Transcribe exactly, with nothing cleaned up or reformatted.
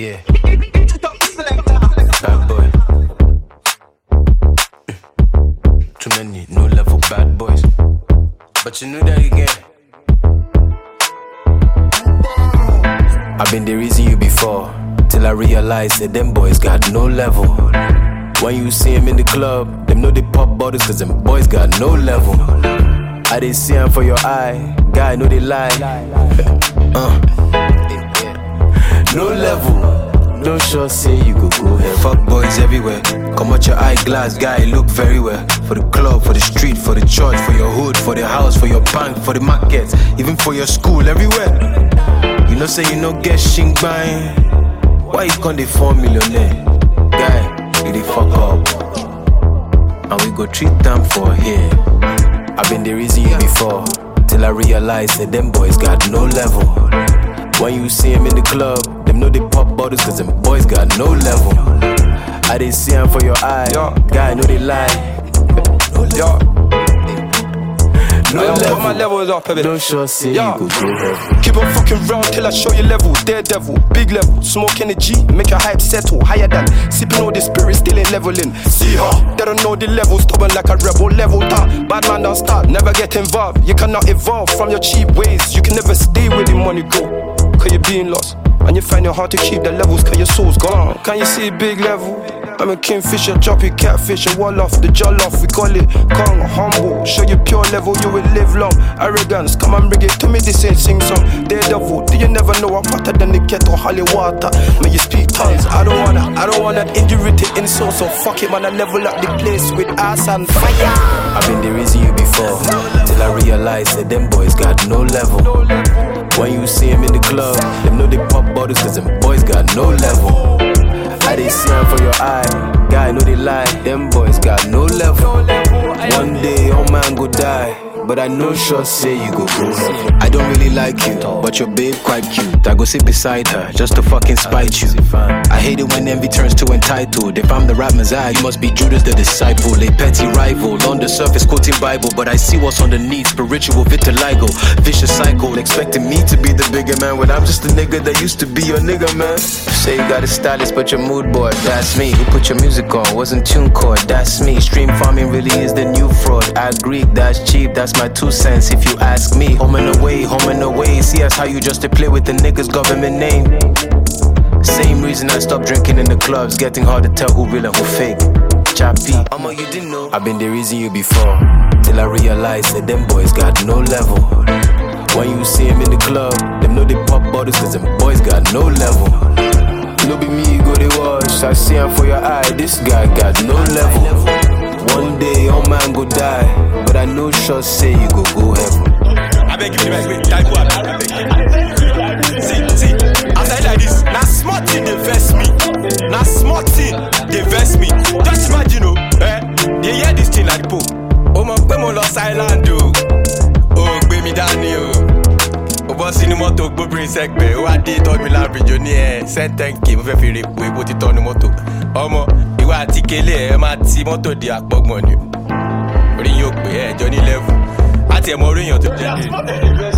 Yeah. Bad boy. Too many no level bad boys. But you knew that again. I've been the reason you before, till I realized that them boys got no level. When you see them in the club, them know they pop bottles cause them boys got no level. I didn't see them for your eye, guy know they lie. uh. No level, don't sure say you go go ahead. Fuck boys everywhere, come out your eyeglass, guy look very well. For the club, for the street, for the church, for your hood, for the house, for your bank, for the market, even for your school, everywhere. You know say you no get shing bang. Why you can't dey four millionaire? Guy, you dey fuck up, and we go treat them for here. I've been the reason you before, till I realized that them boys got no level. When you see them in the club, them know they pop bottles cause them boys got no level. I didn't see them for your eye, guy know they lie. Yo. No I level. put my levels up a bit. Don't sure say Yo. you go go heaven. Keep on fucking round till I show you level. Daredevil, big level, smoke energy, make your hype settle higher than sipping all the spirit, still ain't leveling. See her, they don't know the level, stubborn like a rebel. Level top, bad man don't start, never get involved. You cannot evolve from your cheap ways. You can never stay where the money go, cause you're being lost. And you find it hard to keep the levels cause your soul's gone. Can you see big level? I'm a kingfisher, choppy catfish, a wall off, the jaw off, we call it Kong, humble. Show you pure level, you will live long. Arrogance, come and bring it to me, this ain't sing song. Daredevil, do you never know I'm hotter than the kettle, holy water? May you speak tongues, I don't wanna, I don't wanna injury to insult, so fuck it man, I level up the place with ass and fire. I've been the reason you before, till I realized that them boys got no level. When you see them in the club, them know they pop bottles cause them boys got no level. I didn't see them for your eye, guy know they lie. Them boys got no level. One day your man go die, but I know sure say you go go heaven. I don't really like you, but your babe quite cute. I go sit beside her just to fucking spite you. I hate it when envy turns to entitled. If I'm the rap messiah, you must be Judas the disciple, a petty rival. On the surface quoting Bible, but I see what's underneath. Spiritual vitiligo, vicious cycle. Expecting me to be the bigger man when I'm just a nigga that used to be your nigga, man. Say you got a stylist, but your mood board, that's me. Who put your music on? Wasn't tune chord, that's me. Stream farming really is the new fraud. I agree, that's cheap, that's my two cents if you ask me. Home and away, home and away. See us how you just to play with the niggas' government name. Same reason I stopped drinking in the clubs. Getting hard to tell who real and who fake. Chappy, I'ma you didn't know. I've been the reason you before, till I realized that them boys got no level. When you see them in the club, them know they pop bottles cause them boys got no level. No be me, go they watch. I see him for your eye, this guy got no level. One day your man go die, but I know sure say you go go heaven. I beg you, I beg you, I beg you. See, see, I say like this, now smart thing they vest me. Now smart thing they vest me. Just imagine, oh, eh, you hear this thing like the Pope. Oh, my pé mo lọ silent, oh, oh, gbé mi dání, oh. Ó bọ́ sínú mọ́tò gbóbìnrin sẹ́gbẹ̀ẹ́, ó wá dé tọ́jú mi lábìrìjọ ní ẹ̀ sẹ́ńtẹ́ǹkì mo fẹ́ fi rèpo epo ti tọ́nu mọ́tò. Ọmọ ìwà àti kélé ẹ̀ máa ti mọ́tò di àpọ̀gbọ̀n ni. Orí yóò pè é ẹjọ́ ní lẹ́vù. Àti ẹ̀mọ́ orí èèyàn tó jẹ́.